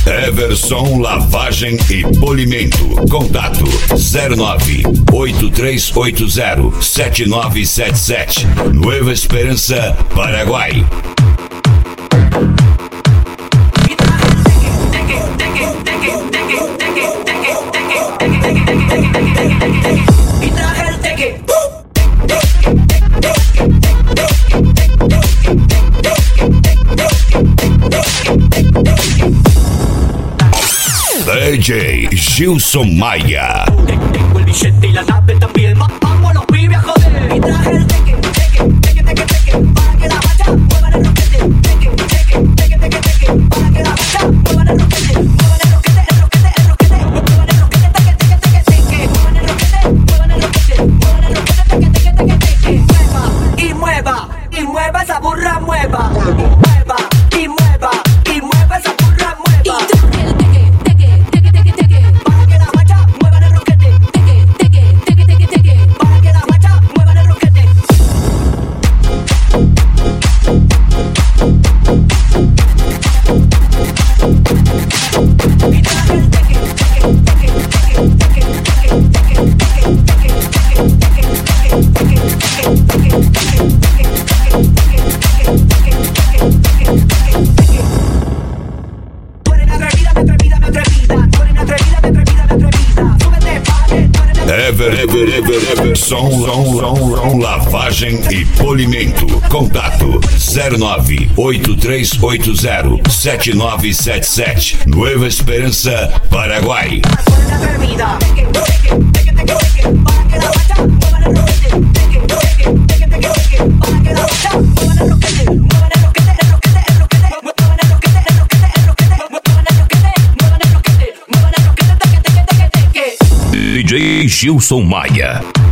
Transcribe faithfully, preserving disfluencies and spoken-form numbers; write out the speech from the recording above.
Everson Lavagem e Polimento. Contato zero nove oito três oito zero sete nove sete sete. Nueva Esperança, Paraguai. D J Gilson Maia. Tengo el billete y la nave también. Vamos los pibes a joder. Y traje el teque, teque, teque, teque, teque, para que la bacha muevan el roquete. Teque, teque, teque, teque, teque, para que la bacha muevan el roquete. Muevan el roquete, el roquete, el roquete. Muevan el roquete, teque, teque, teque, teque. Muevan el roquete, muevan el roquete. Muevan el roquete, teque, teque, teque, teque. Mueva y mueva y mueva esa burra, mueva. Mueva y mueva y mueva esa burra, mueva. Ever, ever, ever, ever, som, som, som, som, lavagem e polimento. Contato zero nove oito três oito zero sete nove sete sete. Nueva Esperança, Paraguai. D J Gilson Maia.